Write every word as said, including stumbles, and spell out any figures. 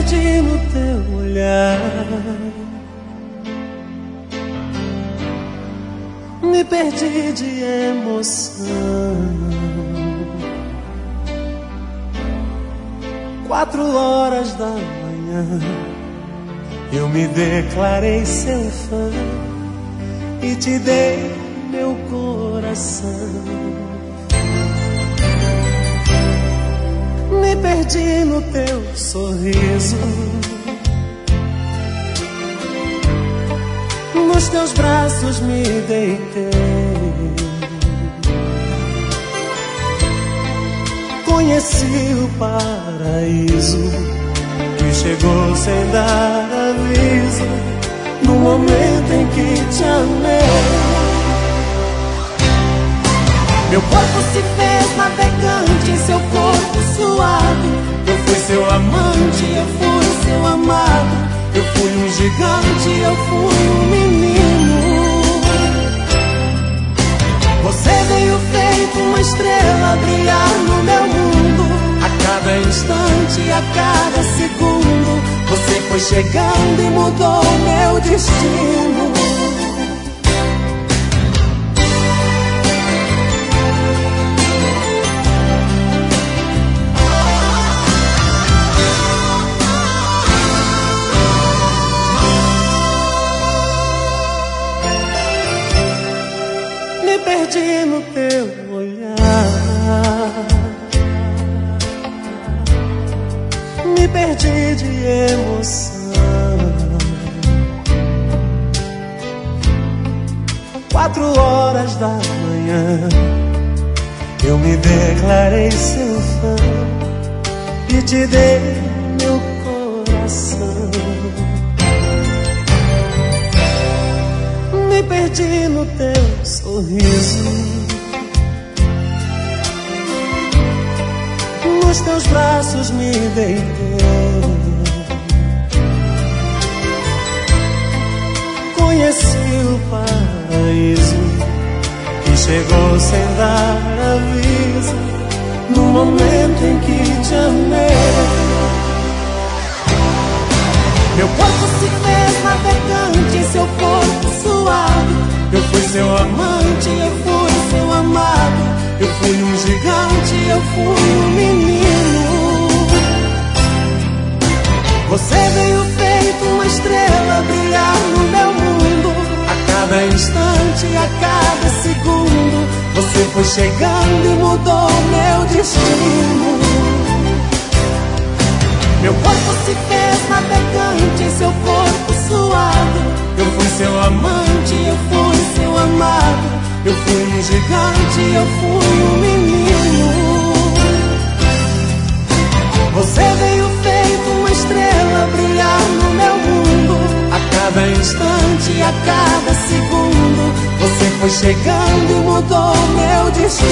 perdi no teu olhar, me perdi de emoção. Quatro horas da manhã eu me declarei seu fã e te dei meu coração. Me perdi no teu sorriso, nos teus braços me deitei. Conheci o paraíso e chegou sem dar aviso, no momento em que te amei. Meu corpo se fez navegante em seu corpo suado. Eu fui seu amante, eu fui seu amado. Eu fui um gigante, eu fui um menino. Você veio feito uma estrela a brilhar no meu mundo. A cada instante, a cada segundo, você foi chegando e mudou meu destino. Me perdi no teu olhar, me perdi de emoção. Quatro horas da manhã eu me declarei seu fã e te dei meu coração. Me perdi no teu sorriso, nos teus braços me deitei. Conheci o paraíso que chegou sem dar aviso, no momento em que te amei. Meu corpo se fez navegante em seu corpo suado. Eu fui seu amante, eu fui seu amado. Eu fui um gigante, eu fui um menino. Você veio feito uma estrela a brilhar no meu mundo. A cada instante, a cada segundo, você foi chegando e mudou meu destino. Meu corpo se fez navegante em seu corpo suado. Eu fui seu amante, eu fui seu amado. Eu fui um gigante, eu fui um menino. Você veio feito uma estrela a brilhar no meu mundo. A cada instante, a cada segundo, você foi chegando e mudou meu destino.